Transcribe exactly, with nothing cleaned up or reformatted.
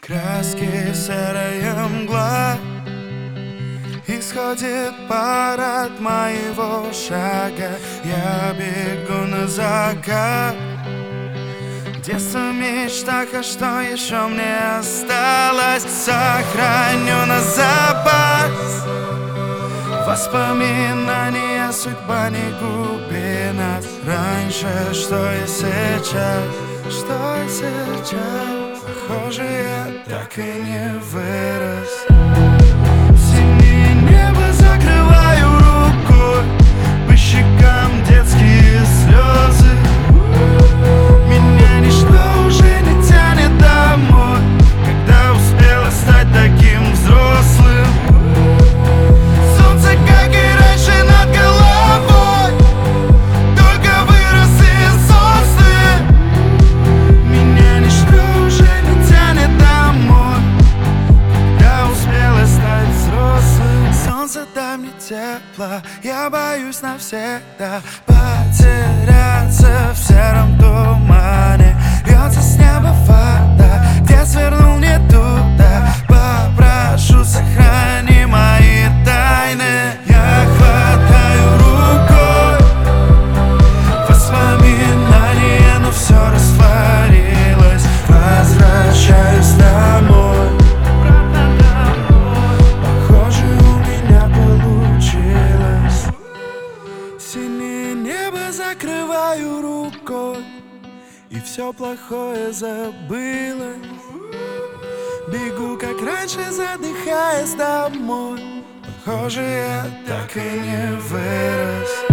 Краски серая мгла, исходит пар от моего шага. Я бегу на закат. Детство в мечтах, а что еще мне осталось? Сохраню на запас воспоминания, судьба не губи нас. Раньше, что и сейчас, что и сейчас. Похоже, я так и не вырос. Синее небо закрываю рукой, по щекам детские слезы. Меня ничто уже не тянет домой, когда успела стать таким взрослым. Солнце, как и раньше, над головой, только вырос из сосны. Меня ничто уже не тянет домой, когда успела стать взрослым. Солнце, дай мне тепло, я боюсь навсегда потеряться в сером тумане. Льется с неба вода, где свернул не туда. Попрошу, сохрани мои тайны. Я хватаю рукой воспоминания, но все растворилось. Возвращаюсь домой. Похоже, у меня получилось. Синее небо закрываю рукой, и все плохое забылось. Бегу, как раньше, задыхаясь домой. Похоже, я так и не вырос.